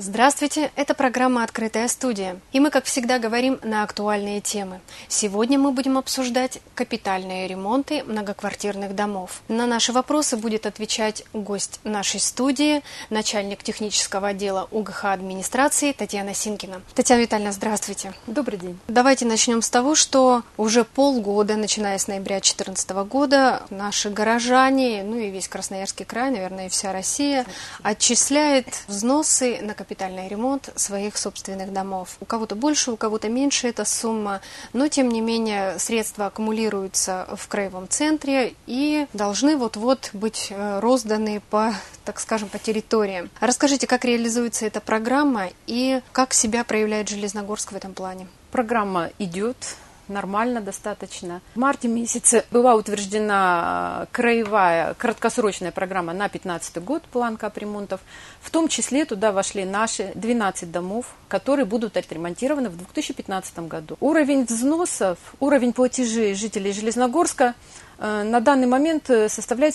Здравствуйте, это программа «Открытая студия», и мы, как всегда, говорим на актуальные темы. Сегодня мы будем обсуждать капитальные ремонты многоквартирных домов. На наши вопросы будет отвечать гость нашей студии, начальник технического отдела УГХ администрации Татьяна Синкина. Татьяна Витальевна, здравствуйте. Добрый день. Давайте начнем с того, что уже полгода, начиная с ноября 2014 года, наши горожане, и весь Красноярский край, наверное, и вся Россия, отчисляет взносы на капитальный ремонт своих собственных домов. У кого-то больше, у кого-то меньше эта сумма, но тем не менее средства аккумулируются в краевом центре и должны вот-вот быть розданы по, так скажем, по территориям. Расскажите, как реализуется эта программа и как себя проявляет Железногорск в этом плане? Программа идет нормально достаточно. В марте месяце была утверждена краевая краткосрочная программа на 2015 год, план капремонтов. В том числе туда вошли наши 12 домов, которые будут отремонтированы в 2015 году. Уровень взносов, уровень платежей жителей Железногорска на данный момент составляет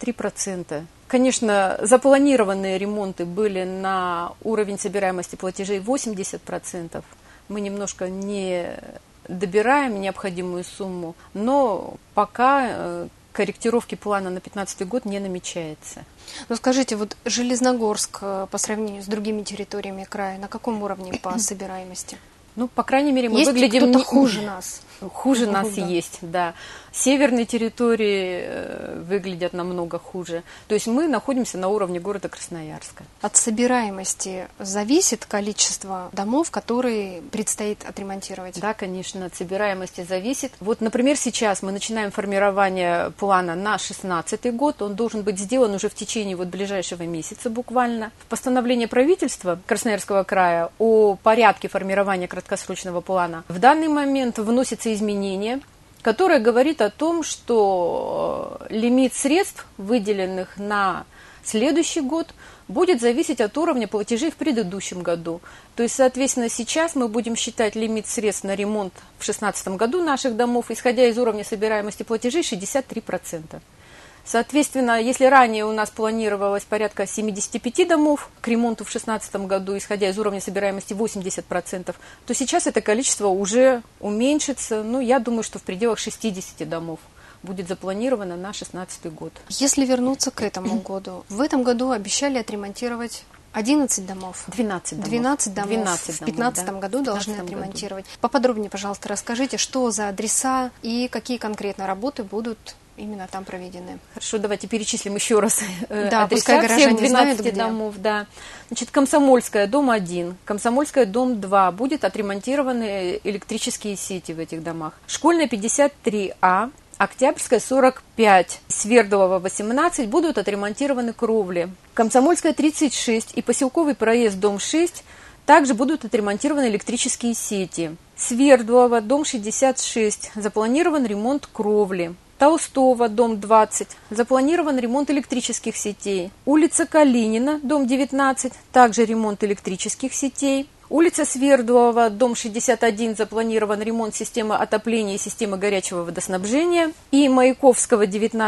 63%. Конечно, запланированные ремонты были на уровень собираемости платежей 80%. Мы немножко не добираем необходимую сумму, но пока корректировки плана на 2015 год не намечается. Но скажите, вот Железногорск по сравнению с другими территориями края на каком уровне по собираемости? По крайней мере, мы есть выглядим кто-то хуже нас. Хуже нас есть, да. Северные территории выглядят намного хуже. То есть мы находимся на уровне города Красноярска. От собираемости зависит количество домов, которые предстоит отремонтировать? Да, конечно, от собираемости зависит. Вот, например, сейчас мы начинаем формирование плана на 2016 год. Он должен быть сделан уже в течение ближайшего месяца буквально. В постановлении правительства Красноярского края о порядке формирования краткосрочного плана в данный момент вносится изменение, которое говорит о том, что лимит средств, выделенных на следующий год, будет зависеть от уровня платежей в предыдущем году. То есть, соответственно, сейчас мы будем считать лимит средств на ремонт в 2016 году наших домов, исходя из уровня собираемости платежей 63%. Соответственно, если ранее у нас планировалось порядка 75 домов к ремонту в 2016 году, исходя из уровня собираемости 80%, то сейчас это количество уже уменьшится. Я думаю, что в пределах 60 домов будет запланировано на 2016 год. Если вернуться к этому году, в этом году обещали отремонтировать 11 домов. 12 домов. 12 домов. 12 в 2015 году должны отремонтировать. Году. Поподробнее, пожалуйста, расскажите, что за адреса и какие конкретно работы будут именно там проведены. Хорошо, давайте перечислим еще раз пускай горожане 12 знают, где. домов. Да. Значит, Комсомольская, дом 1, Комсомольская, дом 2. Будут отремонтированы электрические сети в этих домах. Школьная 53А, Октябрьская 45, Свердлова 18 будут отремонтированы кровли. Комсомольская 36 и Поселковый проезд, дом 6 также будут отремонтированы электрические сети. Свердлова, дом 66, запланирован ремонт кровли. Толстого, дом 20, запланирован ремонт электрических сетей. Улица Калинина, дом 19, также ремонт электрических сетей. Улица Свердлова, дом 61, запланирован ремонт системы отопления и системы горячего водоснабжения. И Маяковского,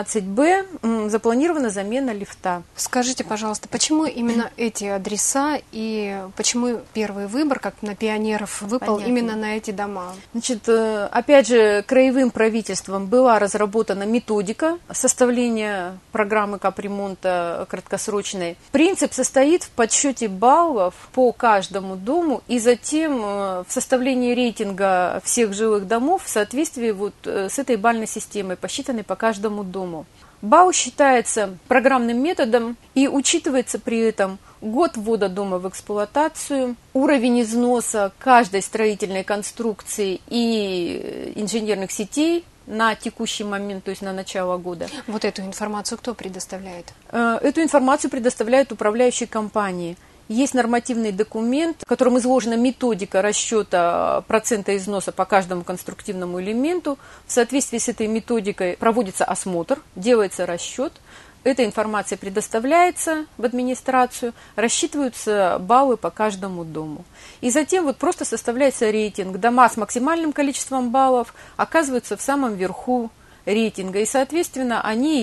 19Б, запланирована замена лифта. Скажите, пожалуйста, почему именно эти адреса и почему первый выбор, как на пионеров, выпал именно на эти дома? Значит, опять же, краевым правительством была разработана методика составления программы капремонта краткосрочной. Принцип состоит в подсчете баллов по каждому дому и затем в составлении рейтинга всех жилых домов в соответствии с этой бальной системой, посчитанной по каждому дому. Балл считается программным методом и учитывается при этом год ввода дома в эксплуатацию, уровень износа каждой строительной конструкции и инженерных сетей на текущий момент, то есть на начало года. Вот эту информацию кто предоставляет? Эту информацию предоставляют управляющие компании. Есть нормативный документ, в котором изложена методика расчета процента износа по каждому конструктивному элементу. В соответствии с этой методикой проводится осмотр, делается расчет. Эта информация предоставляется в администрацию, рассчитываются баллы по каждому дому. И затем просто составляется рейтинг. Дома с максимальным количеством баллов оказываются в самом верху рейтинга. И, соответственно, они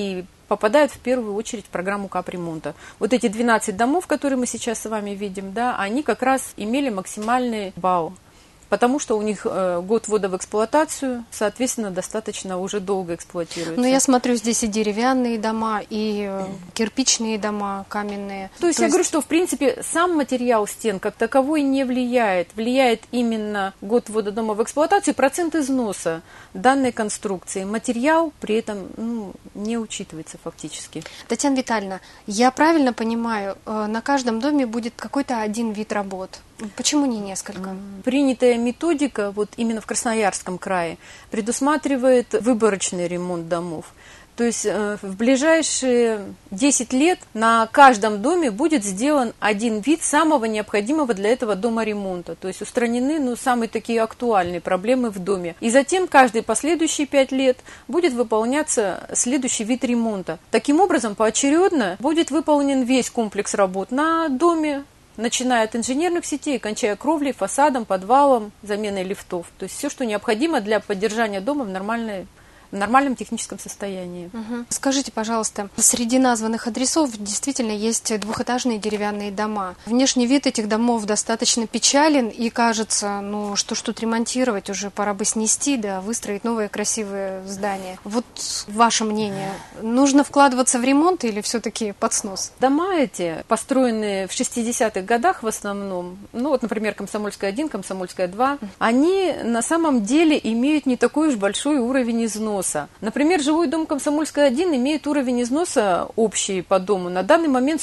попадают в первую очередь в программу капремонта. Вот эти 12 домов, которые мы сейчас с вами видим, да, они как раз имели максимальный балл, потому что у них год ввода в эксплуатацию, соответственно, достаточно уже долго эксплуатируется. Но я смотрю, здесь и деревянные дома, и кирпичные дома, каменные. То есть я говорю, что в принципе сам материал стен как таковой не влияет. Влияет именно год ввода дома в эксплуатацию, процент износа данной конструкции. Материал при этом не учитывается фактически. Татьяна Витальевна, я правильно понимаю, на каждом доме будет какой-то один вид работ? Почему не несколько? Принятая методика, вот именно в Красноярском крае, предусматривает выборочный ремонт домов. То есть в ближайшие 10 лет на каждом доме будет сделан один вид самого необходимого для этого дома ремонта. То есть устранены самые такие актуальные проблемы в доме. И затем каждые последующие 5 лет будет выполняться следующий вид ремонта. Таким образом, поочередно будет выполнен весь комплекс работ на доме, начиная от инженерных сетей, кончая кровлей, фасадом, подвалом, заменой лифтов. То есть все, что необходимо для поддержания дома в нормальном техническом состоянии. Угу. Скажите, пожалуйста, среди названных адресов действительно есть двухэтажные деревянные дома. Внешний вид этих домов достаточно печален, и кажется, что ж тут ремонтировать, уже пора бы снести, да, выстроить новое красивое здание. Вот ваше мнение, нужно вкладываться в ремонт или все-таки под снос? Дома эти, построенные в 60-х годах в основном, например, Комсомольская 1, Комсомольская 2, они на самом деле имеют не такой уж большой уровень износа. Например, жилой дом Комсомольская 1 имеет уровень износа общий по дому на данный момент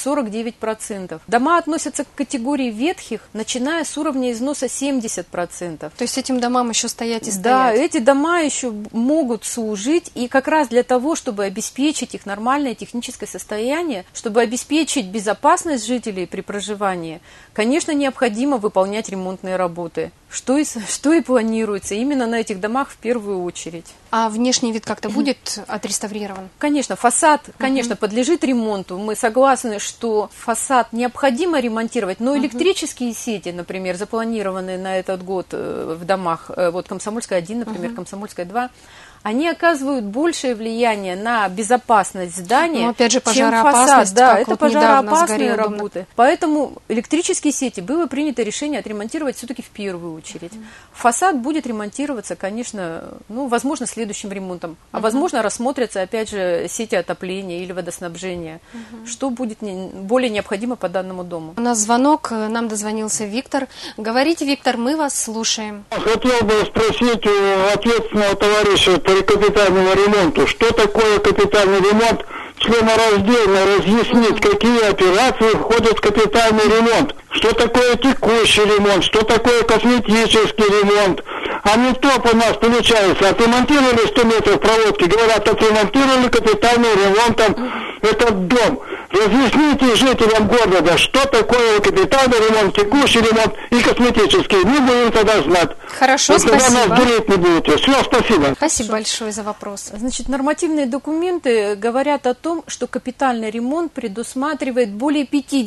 49%. Дома относятся к категории ветхих, начиная с уровня износа 70%. То есть этим домам еще стоять и стоять? Да, эти дома еще могут служить, и как раз для того, чтобы обеспечить их нормальное техническое состояние, чтобы обеспечить безопасность жителей при проживании, конечно, необходимо выполнять ремонтные работы. Что и планируется именно на этих домах в первую очередь. А внешний вид как-то будет отреставрирован? Конечно, фасад, подлежит ремонту. Мы согласны, что фасад необходимо ремонтировать, но электрические сети, например, запланированные на этот год в домах, вот Комсомольская 1, например, Комсомольская 2, они оказывают большее влияние на безопасность здания, опять же, чем фасад. Да, это пожароопасные работы. Поэтому электрические сети было принято решение отремонтировать все-таки в первую очередь. Фасад будет ремонтироваться, конечно, возможно, следующим ремонтом. А возможно, рассмотрятся, опять же, сети отопления или водоснабжения. Что будет более необходимо по данному дому. У нас звонок, нам дозвонился Виктор. Говорите, Виктор, мы вас слушаем. Хотел бы спросить у ответственного товарища по капитальному ремонту, что такое капитальный ремонт, членораздельно разъяснить, какие операции входят в капитальный ремонт, что такое текущий ремонт, что такое косметический ремонт. А не то у нас получается, отремонтировали 100 метров проводки, говорят, отремонтировали капитальным ремонтом этот дом. Разъясните жителям города, что такое капитальный ремонт, текущий ремонт и косметический. Мы будем тогда знать. Хорошо, спасибо. Тогда нас дурить не будете. Все, спасибо. Спасибо большое за вопрос. Значит, нормативные документы говорят о том, что капитальный ремонт предусматривает более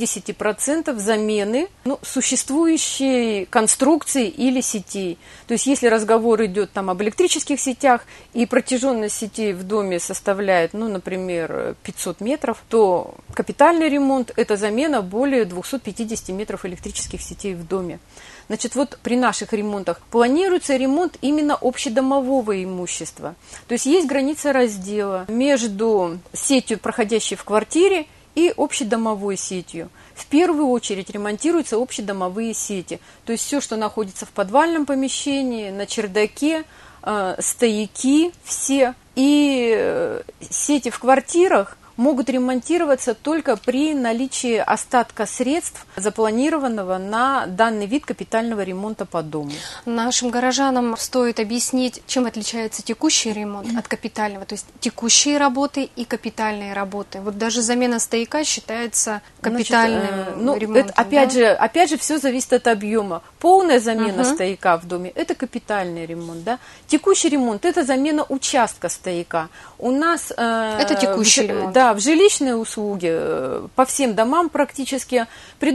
50% замены существующей конструкции или сетей. То есть, если разговор идет об электрических сетях и протяженность сетей в доме составляет, например, 500 метров, то капитальный ремонт – это замена более 250 метров электрических сетей в доме. Значит, вот при наших ремонтах планируется ремонт именно общедомового имущества. То есть есть граница раздела между сетью, проходящей в квартире, и общедомовой сетью. В первую очередь ремонтируются общедомовые сети. То есть все, что находится в подвальном помещении, на чердаке, стояки все. И сети в квартирах могут ремонтироваться только при наличии остатка средств, запланированного на данный вид капитального ремонта по дому. Нашим горожанам стоит объяснить, чем отличается текущий ремонт от капитального. То есть текущие работы и капитальные работы. Вот даже замена стояка считается капитальным ремонтом. Опять же, все зависит от объема. Полная замена стояка в доме – это капитальный ремонт. Да? Текущий ремонт – это замена участка стояка. У нас это текущий ремонт. Да, Да, в жилищные услуги по всем домам практически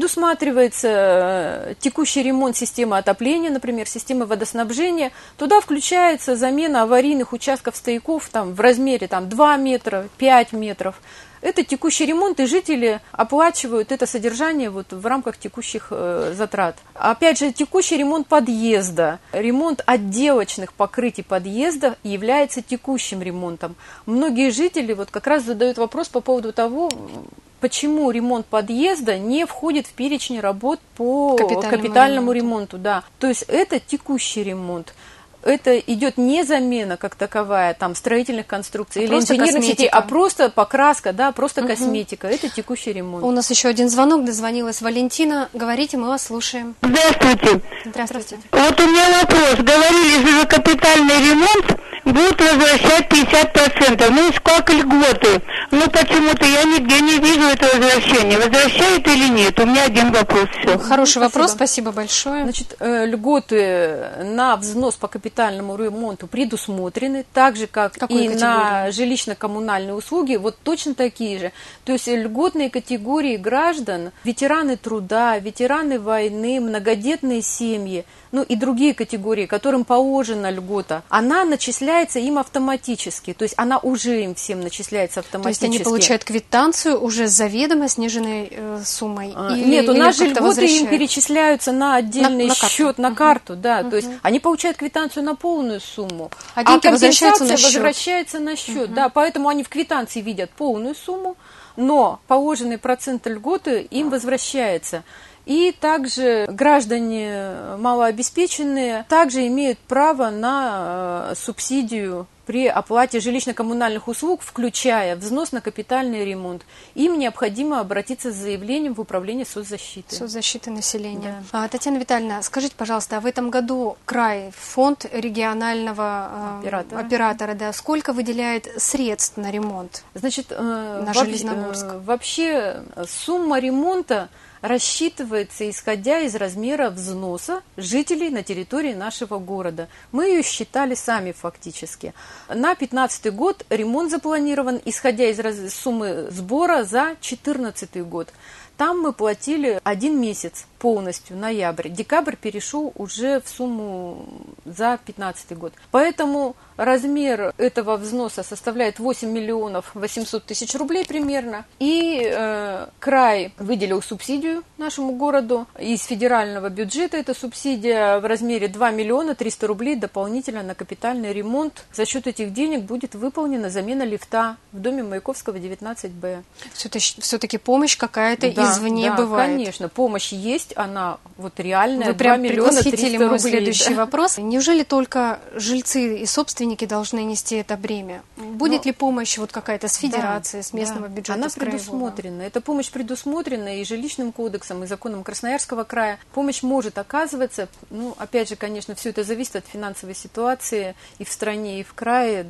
предусматривается текущий ремонт системы отопления, например, системы водоснабжения. Туда включается замена аварийных участков стояков там, в размере 2 метра, 5 метров. Это текущий ремонт, и жители оплачивают это содержание в рамках текущих затрат. Опять же, текущий ремонт подъезда, ремонт отделочных покрытий подъезда является текущим ремонтом. Многие жители как раз задают вопрос по поводу того, почему ремонт подъезда не входит в перечень работ по капитальному ремонту. Да. То есть это текущий ремонт. Это идет не замена как таковая, строительных конструкций или инженерных сетей, а просто покраска, просто косметика. Это текущий ремонт. У нас еще один звонок, дозвонилась Валентина. Говорите, мы вас слушаем. Здравствуйте. Здравствуйте. Вот у меня вопрос. Говорили же, за капитальный ремонт будут возвращать 50%. Ну, сколько льготы? Ну, почему-то я нигде не вижу этого возвращения. Возвращают или нет? У меня один вопрос. Все. Хороший вопрос, спасибо большое. Значит, льготы на взнос по капитальному ремонту предусмотрены, так же, как и на жилищно-коммунальные услуги, точно такие же. То есть льготные категории граждан, ветераны труда, ветераны войны, многодетные семьи, и другие категории, которым положена льгота, она начисляется им автоматически, то есть она уже им всем начисляется автоматически. То есть они получают квитанцию уже с заведомо сниженной суммой? Нет, у нас же льготы им перечисляются на отдельный счет, на карту, да, то есть они получают квитанцию на полную сумму, а компенсация возвращается на счет, да, поэтому они в квитанции видят полную сумму, но положенный процент льготы им возвращается. И также граждане малообеспеченные также имеют право на субсидию при оплате жилищно-коммунальных услуг, включая взнос на капитальный ремонт. Им необходимо обратиться с заявлением в управление соцзащиты. Соцзащиты населения. Да. Татьяна Витальевна, скажите, пожалуйста, а в этом году край, фонд регионального оператора, сколько выделяет средств на ремонт? Значит, на Железногорск? Вообще сумма ремонта рассчитывается исходя из размера взноса жителей на территории нашего города. Мы ее считали сами фактически. На 2015 год ремонт запланирован, исходя из суммы сбора за 2014 год. Там мы платили 1 месяц полностью, ноябрь. Декабрь перешел уже в сумму за 2015 год. Поэтому размер этого взноса составляет 8 миллионов 800 тысяч рублей примерно. И край выделил субсидию нашему городу. Из федерального бюджета эта субсидия в размере 2 миллиона 300 рублей дополнительно на капитальный ремонт. За счет этих денег будет выполнена замена лифта в доме Маяковского 19Б. Все-таки помощь какая-то извне бывает. Конечно, помощь есть, она реальная. Вы прям предвосхитили мой следующий вопрос. Неужели только жильцы и собственники должны нести это бремя? Будет ли помощь какая-то с федерации, с местного бюджета? Она предусмотрена. Эта помощь предусмотрена и жилищным кодексом, и законом Красноярского края. Помощь может оказываться, опять же, конечно, все это зависит от финансовой ситуации и в стране, и в крае,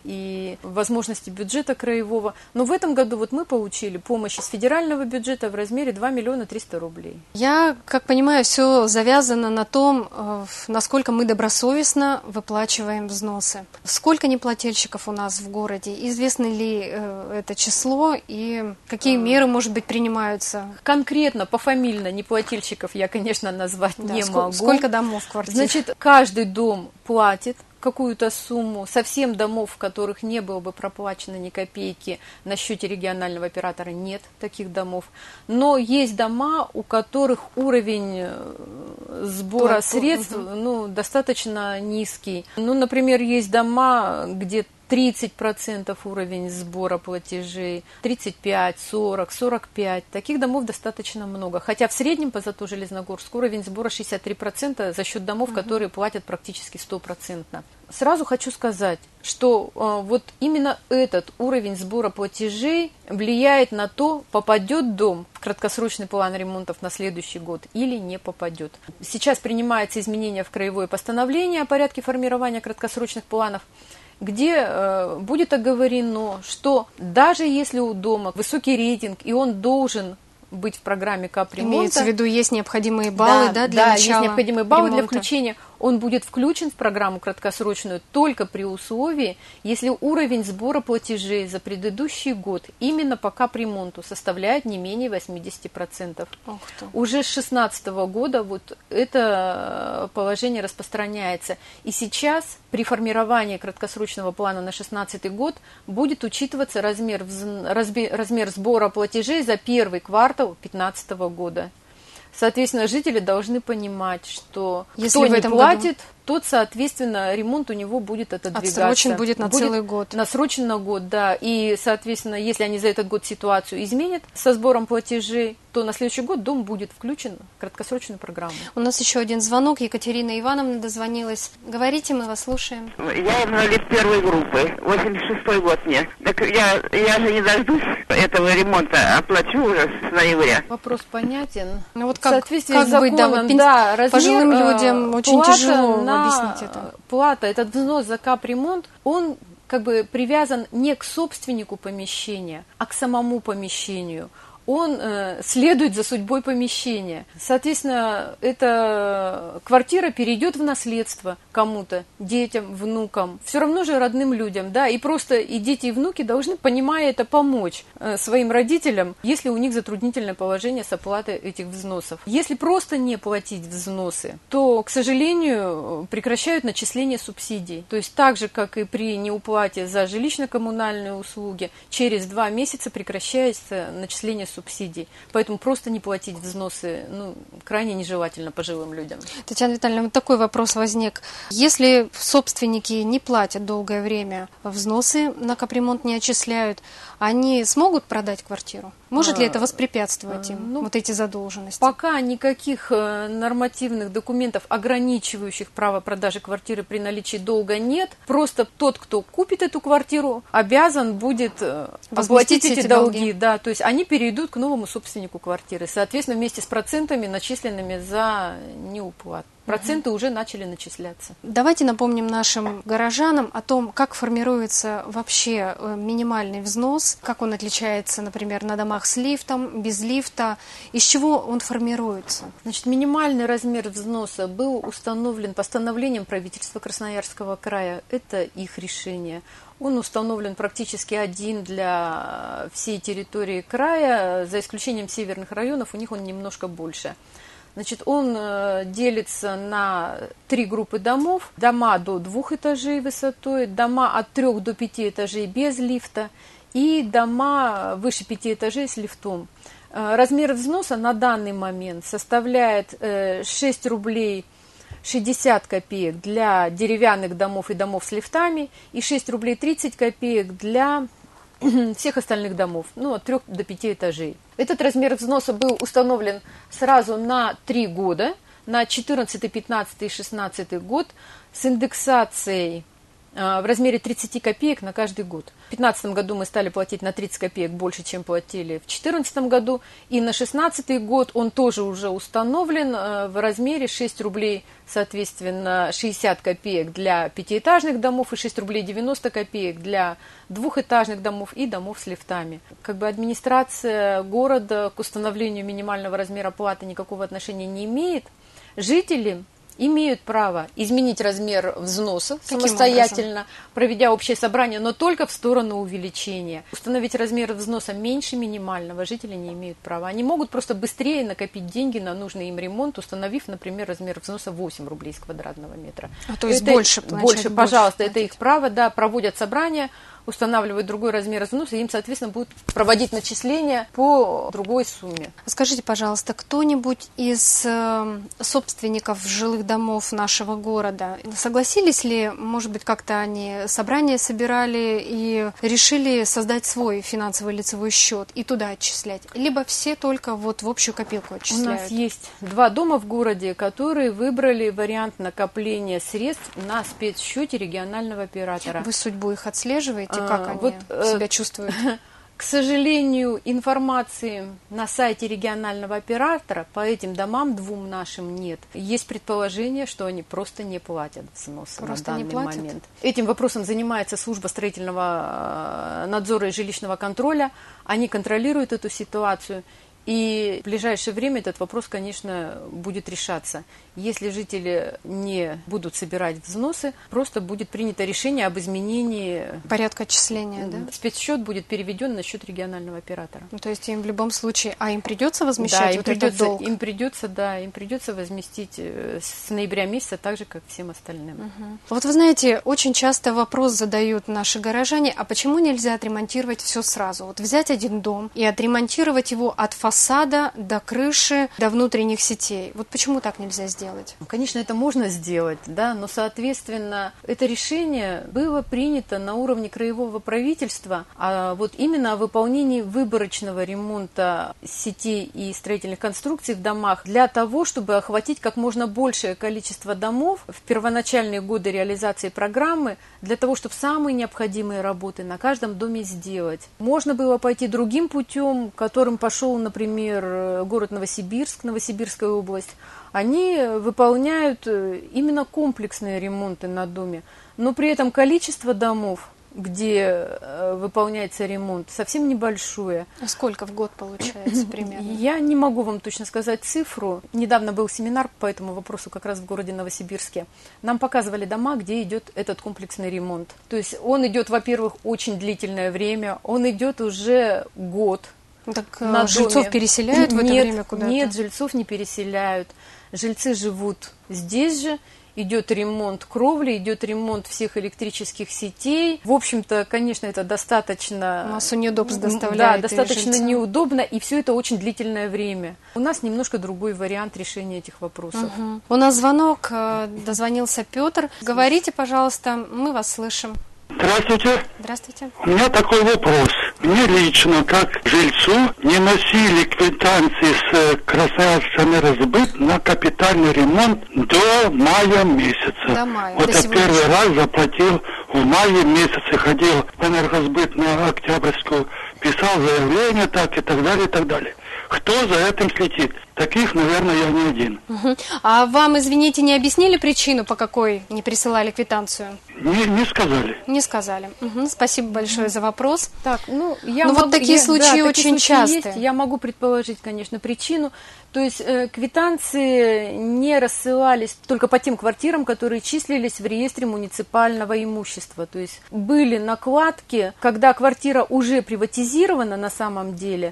и возможности бюджета краевого. Но в этом году мы получили помощь из федерального бюджета в размере 2 миллиона 300 рублей. Я, как понимаю, все завязано на том, насколько мы добросовестно выплачиваем взносы. Сколько неплательщиков у нас в городе? Известно ли это число и какие меры, может быть, принимаются? Конкретно, пофамильно неплательщиков я, конечно, назвать не могу. Сколько домов, квартир? Значит, каждый дом платит какую-то сумму. Совсем домов, в которых не было бы проплачено ни копейки, на счете регионального оператора нет таких домов. Но есть дома, у которых уровень сбора средств достаточно низкий. Например, есть дома, где 30% уровень сбора платежей, 35, 40, 45. Таких домов достаточно много. Хотя в среднем по ЗАТО Железногорск уровень сбора 63% за счет домов, которые платят практически 100%. Сразу хочу сказать, что именно этот уровень сбора платежей влияет на то, попадет дом в краткосрочный план ремонтов на следующий год или не попадет. Сейчас принимается изменение в краевое постановление о порядке формирования краткосрочных планов, где будет оговорено, что даже если у дома высокий рейтинг, и он должен быть в программе капремонта. Имеется в виду, есть необходимые баллы для начала есть необходимые баллы ремонта. Для включения. он будет включен в программу краткосрочную только при условии, если уровень сбора платежей за предыдущий год именно по капремонту составляет не менее 80%. Уже с 2016 года вот это положение распространяется. И сейчас при формировании краткосрочного плана на 2016 год будет учитываться размер сбора платежей за первый квартал 2015 года. Соответственно, жители должны понимать, что кто не платит, тот, соответственно, ремонт у него будет отодвигаться. Отсрочен будет на целый год. Насрочен на год, да. И, соответственно, если они за этот год ситуацию изменят со сбором платежей, то на следующий год дом будет включен в краткосрочную программу. У нас еще один звонок. Екатерина Ивановна дозвонилась. Говорите, мы вас слушаем. Я инвалид первой группы. 86-й год мне. Так я же не дождусь этого ремонта, оплачу уже с ноября. Вопрос понятен. Ну вот как быть, да, вот пожилым людям очень тяжело объяснить это. Плата, этот взнос за капремонт, он как бы привязан не к собственнику помещения, а к самому помещению. Он следует за судьбой помещения. Соответственно, эта квартира перейдет в наследство кому-то, детям, внукам, все равно же родным людям, да, и просто и дети, и внуки должны, понимая это, помочь своим родителям, если у них затруднительное положение с оплатой этих взносов. Если просто не платить взносы, то, к сожалению, прекращают начисление субсидий. То есть так же, как и при неуплате за жилищно-коммунальные услуги, через 2 месяца прекращается начисление субсидий. Поэтому просто не платить взносы крайне нежелательно пожилым людям. Татьяна Витальевна, вот такой вопрос возник. Если собственники не платят долгое время взносы, на капремонт не отчисляют, они смогут продать квартиру? Может ли это воспрепятствовать им, вот эти задолженности? Пока никаких нормативных документов, ограничивающих право продажи квартиры при наличии долга, нет. Просто тот, кто купит эту квартиру, обязан будет оплатить эти долги. Да, то есть они перейдут к новому собственнику квартиры, соответственно, вместе с процентами, начисленными за неуплату. Проценты уже начали начисляться. Давайте напомним нашим горожанам о том, как формируется вообще минимальный взнос, как он отличается, например, на домах с лифтом, без лифта, из чего он формируется. Значит, минимальный размер взноса был установлен постановлением правительства Красноярского края. Это их решение. Он установлен практически один для всей территории края, за исключением северных районов, у них он немножко больше. Значит, он делится на 3 группы домов. Дома до 2 этажей высотой, дома от 3 до 5 этажей без лифта и дома выше 5 этажей с лифтом. Размер взноса на данный момент составляет 6 рублей 60 копеек для деревянных домов и домов с лифтами и 6 рублей 30 копеек для всех остальных домов, от 3 до 5 этажей. Этот размер взноса был установлен сразу на 3 года, на 14, 15 и 16 год, с индексацией в размере 30 копеек на каждый год. В 2015 году мы стали платить на 30 копеек больше, чем платили в 2014 году. И на 2016 год он тоже уже установлен в размере 6 рублей, соответственно, 60 копеек для 5-этажных домов и 6 рублей 90 копеек для 2-этажных домов и домов с лифтами. Администрация города к установлению минимального размера платы никакого отношения не имеет. Жители имеют право изменить размер взноса самостоятельно, проведя общее собрание, но только в сторону увеличения. Установить размер взноса меньше минимального жители не имеют права. Они могут просто быстрее накопить деньги на нужный им ремонт, установив, например, размер взноса 8 рублей с квадратного метра. То есть больше, пожалуйста, это их право, да, проводят собрания, устанавливают другой размер взноса, и им, соответственно, будут проводить начисления по другой сумме. Скажите, пожалуйста, кто-нибудь из собственников жилых домов нашего города согласились ли, может быть, как-то они собрания собирали и решили создать свой финансовый лицевой счет и туда отчислять? Либо все только в общую копилку отчисляют? У нас есть 2 дома в городе, которые выбрали вариант накопления средств на спецсчете регионального оператора. Вы судьбу их отслеживаете? Как они себя чувствуют? К сожалению, информации на сайте регионального оператора по этим домам 2 нашим нет. Есть предположение, что они просто не платят взносы на данный момент. Этим вопросом занимается служба строительного надзора и жилищного контроля. Они контролируют эту ситуацию. И в ближайшее время этот вопрос, конечно, будет решаться. Если жители не будут собирать взносы, просто будет принято решение об изменении порядка отчисления, да? Спецсчет будет переведен на счет регионального оператора. То есть им в любом случае, им придется возмещать этот долг? Им придется возместить с ноября месяца так же, как всем остальным. Вот вы знаете, очень часто вопрос задают наши горожане, а почему нельзя отремонтировать все сразу? Вот взять один дом и отремонтировать его от фасада до крыши, до внутренних сетей. Вот почему так нельзя сделать? Конечно, это можно сделать, да, но, соответственно, это решение было принято на уровне краевого правительства, а вот именно о выполнении выборочного ремонта сетей и строительных конструкций в домах для того, чтобы охватить как можно большее количество домов в первоначальные годы реализации программы, для того, чтобы самые необходимые работы на каждом доме сделать. Можно было пойти другим путем, которым пошел, например, город Новосибирск, Новосибирская область. Они выполняют именно комплексные ремонты на доме, но при этом количество домов, где выполняется ремонт, совсем небольшое. А сколько в год получается примерно? Я не могу вам точно сказать цифру. Недавно был семинар по этому вопросу как раз в городе Новосибирске. Нам показывали дома, где идет этот комплексный ремонт. То есть он идет, во-первых, очень длительное время, он идет уже год. Так жильцов переселяют в это время куда-то? Нет, жильцов не переселяют. Жильцы живут здесь же. Идет ремонт кровли, идет ремонт всех электрических сетей. В общем-то, конечно, это достаточно... Массу неудобств доставляет. Да, достаточно неудобно, и все это очень длительное время. У нас немножко другой вариант решения этих вопросов. У нас звонок, дозвонился Петр. Говорите, пожалуйста, мы вас слышим. Здравствуйте. Здравствуйте. У меня такой вопрос. Мне лично, как жильцу, не носили квитанции с Красноярскэнергосбыт на капитальный ремонт до мая месяца. До мая. Вот я первый раз заплатил в мае месяце, ходил в Энергосбыт на Октябрьскую, писал заявление так и так далее, и так далее. Кто за этим следит? Таких, наверное, я не один. А вам, извините, не объяснили причину, по какой не присылали квитанцию? Не сказали. Не сказали. Спасибо большое за вопрос. Так, вот такие случаи очень часто. Я могу предположить, конечно, причину. То есть квитанции не рассылались только по тем квартирам, которые числились в реестре муниципального имущества. То есть были накладки, когда квартира уже приватизирована на самом деле,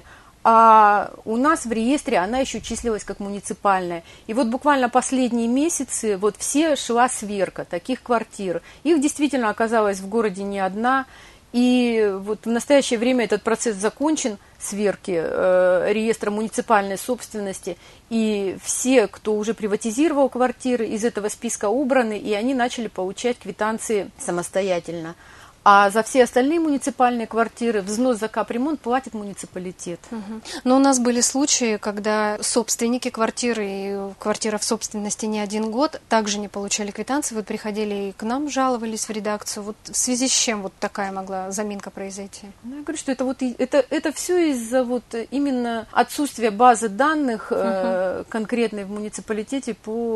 а у нас в реестре она еще числилась как муниципальная. И вот буквально последние месяцы вот все шла сверка таких квартир. Их действительно оказалось в городе не одна. И вот в настоящее время этот процесс закончен, сверки реестра муниципальной собственности. И все, кто уже приватизировал квартиры, из этого списка убраны, и они начали получать квитанции самостоятельно. А за все остальные муниципальные квартиры взнос за капремонт платит муниципалитет. Но у нас были случаи, когда собственники квартиры, и квартира в собственности не один год, также не получали квитанции. Вот приходили и к нам, жаловались в редакцию. Вот в связи с чем вот такая могла заминка произойти? Я говорю, что это все из-за вот именно отсутствия базы данных конкретной в муниципалитете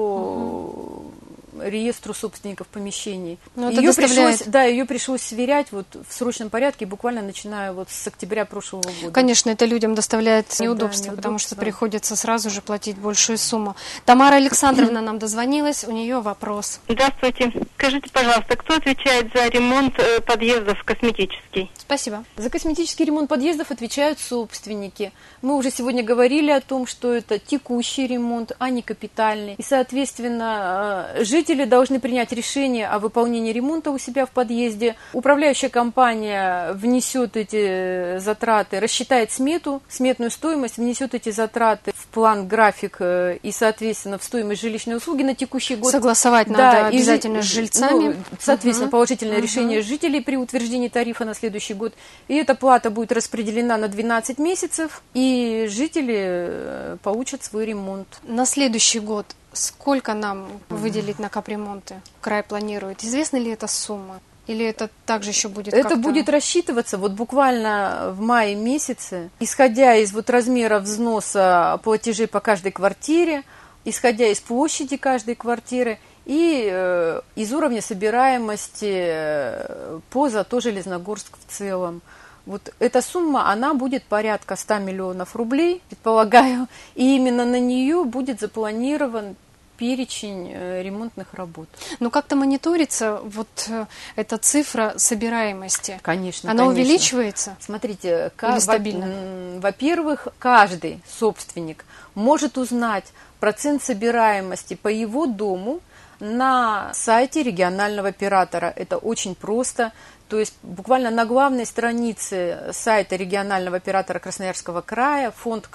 по реестру собственников помещений. Ее пришлось сверять вот в срочном порядке, буквально начиная вот с октября прошлого года. Конечно, это людям доставляет неудобства, потому что приходится сразу же платить большую сумму. Тамара Александровна нам дозвонилась, у нее вопрос. Здравствуйте. Скажите, пожалуйста, кто отвечает за ремонт подъездов косметический? Спасибо. За косметический ремонт подъездов отвечают собственники. Мы уже сегодня говорили о том, что это текущий ремонт, а не капитальный. И, соответственно, жители должны принять решение о выполнении ремонта у себя в подъезде. Управляющая компания внесет эти затраты, рассчитает сметную стоимость, внесет эти затраты в план, график и, соответственно, в стоимость жилищной услуги на текущий год. Согласовать надо обязательно с жильцами. Соответственно, положительное решение жителей при утверждении тарифа на следующий год. И эта плата будет распределена на 12 месяцев, и жители получат свой ремонт. На следующий год сколько нам выделить на капремонты? Край планирует. Известна ли эта сумма? Или это также еще будет Это будет рассчитываться вот буквально в мае месяце, исходя из вот размера взноса платежей по каждой квартире, исходя из площади каждой квартиры и из уровня собираемости по ЗАТО Железногорск в целом. Вот эта сумма, она будет порядка 100 миллионов рублей, предполагаю, и именно на нее будет запланирован перечень ремонтных работ. Но как-то мониторится вот эта цифра собираемости? Конечно, она конечно. увеличивается? Смотрите, или стабильно? Во-первых, каждый собственник может узнать процент собираемости по его дому на сайте регионального оператора. Это очень просто. То есть буквально на главной странице сайта регионального оператора Красноярского края, фонд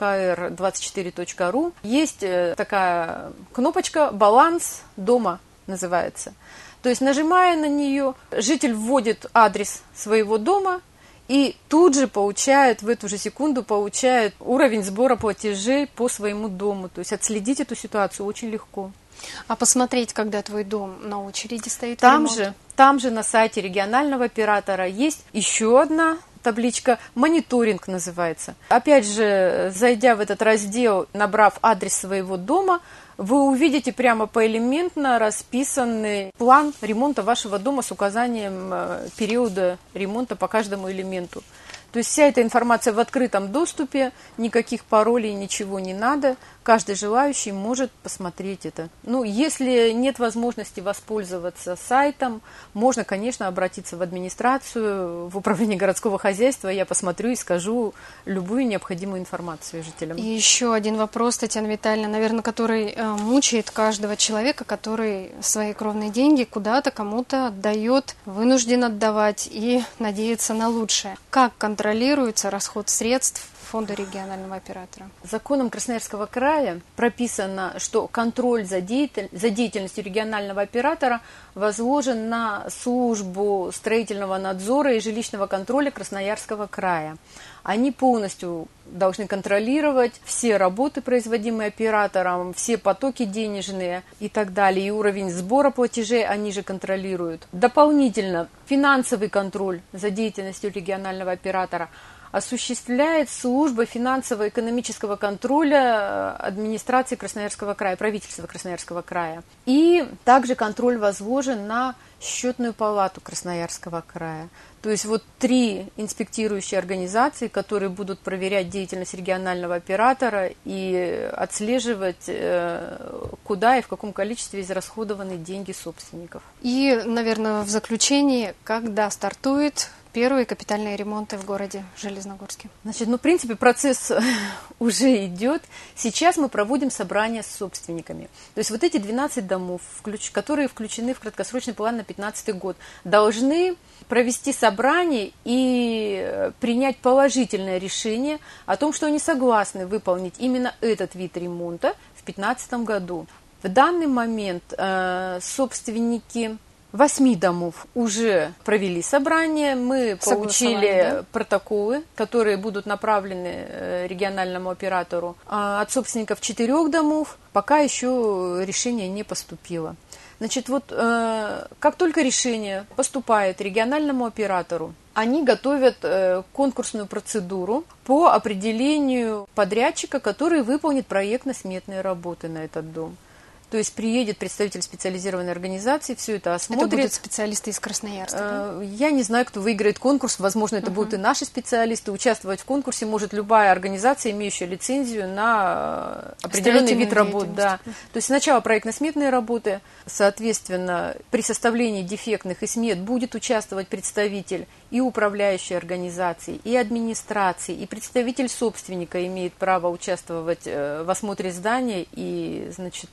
kr24.ru, есть такая кнопочка «Баланс дома» называется. То есть, нажимая на нее, житель вводит адрес своего дома и тут же получает, в эту же секунду получает уровень сбора платежей по своему дому. То есть отследить эту ситуацию очень легко. А посмотреть, когда твой дом на очереди стоит? Там же на сайте регионального оператора есть еще одна табличка «Мониторинг» называется. Опять же, зайдя в этот раздел, набрав адрес своего дома, вы увидите прямо поэлементно расписанный план ремонта вашего дома с указанием периода ремонта по каждому элементу. То есть вся эта информация в открытом доступе, никаких паролей, ничего не надо. Каждый желающий может посмотреть это. Ну, если нет возможности воспользоваться сайтом, можно, конечно, обратиться в администрацию, в управление городского хозяйства. Я посмотрю и скажу любую необходимую информацию жителям. И еще один вопрос, Татьяна Витальевна, наверное, который мучает каждого человека, который свои кровные деньги куда-то кому-то отдает, вынужден отдавать и надеется на лучшее. Как контролируется расход средств фонда регионального оператора? Законом Красноярского края прописано, что контроль за деятельностью регионального оператора возложен на службу строительного надзора и жилищного контроля Красноярского края. Они полностью должны контролировать все работы, производимые оператором, все потоки денежные и так далее. И уровень сбора платежей они же контролируют. Дополнительно финансовый контроль за деятельностью регионального оператора осуществляет служба финансово-экономического контроля администрации Красноярского края, правительства Красноярского края. И также контроль возложен на счетную палату Красноярского края. То есть вот 3 инспектирующие организации, которые будут проверять деятельность регионального оператора и отслеживать, куда и в каком количестве израсходованы деньги собственников. И, наверное, в заключении, когда стартует первые капитальные ремонты в городе Железногорске? Значит, в принципе, процесс уже идет. Сейчас мы проводим собрания с собственниками. То есть вот эти 12 домов, которые включены в краткосрочный план на 2015 год, должны провести собрание и принять положительное решение о том, что они согласны выполнить именно этот вид ремонта в 2015 году. В данный момент собственники 8 домов уже провели собрание, мы получили протоколы, которые будут направлены региональному оператору. От собственников 4 домов пока еще решение не поступило. Значит, вот как только решение поступает региональному оператору, они готовят конкурсную процедуру по определению подрядчика, который выполнит проектно-сметные работы на этот дом. То есть приедет представитель специализированной организации, все это осмотрит. Это будут специалисты из Красноярска, да? Я не знаю, кто выиграет конкурс. Возможно, это будут и наши специалисты. Участвовать в конкурсе может любая организация, имеющая лицензию на определенный вид работ. Да. То есть сначала проектно-сметные работы. Соответственно, при составлении дефектных и смет будет участвовать представитель и управляющей организации, и администрации, и представитель собственника имеет право участвовать в осмотре здания и, значит,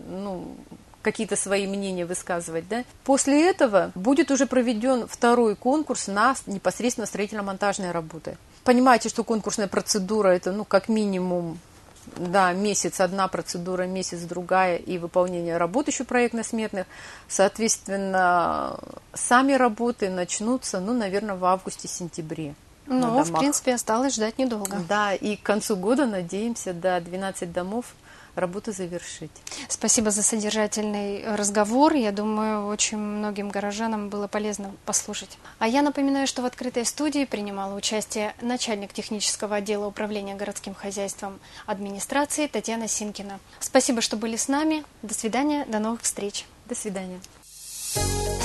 какие-то свои мнения высказывать. Да? После этого будет уже проведен второй конкурс на непосредственно строительно-монтажные работы. Понимаете, что конкурсная процедура это как минимум месяц одна процедура, месяц другая, и выполнение работ еще проектно-сметных. Соответственно, сами работы начнутся, наверное, в августе-сентябре. В принципе, осталось ждать недолго. Да, и к концу года надеемся 12 домов работу завершить. Спасибо за содержательный разговор. Я думаю, очень многим горожанам было полезно послушать. А я напоминаю, что в открытой студии принимала участие начальник технического отдела управления городским хозяйством администрации Татьяна Синкина. Спасибо, что были с нами. До свидания, до новых встреч. До свидания.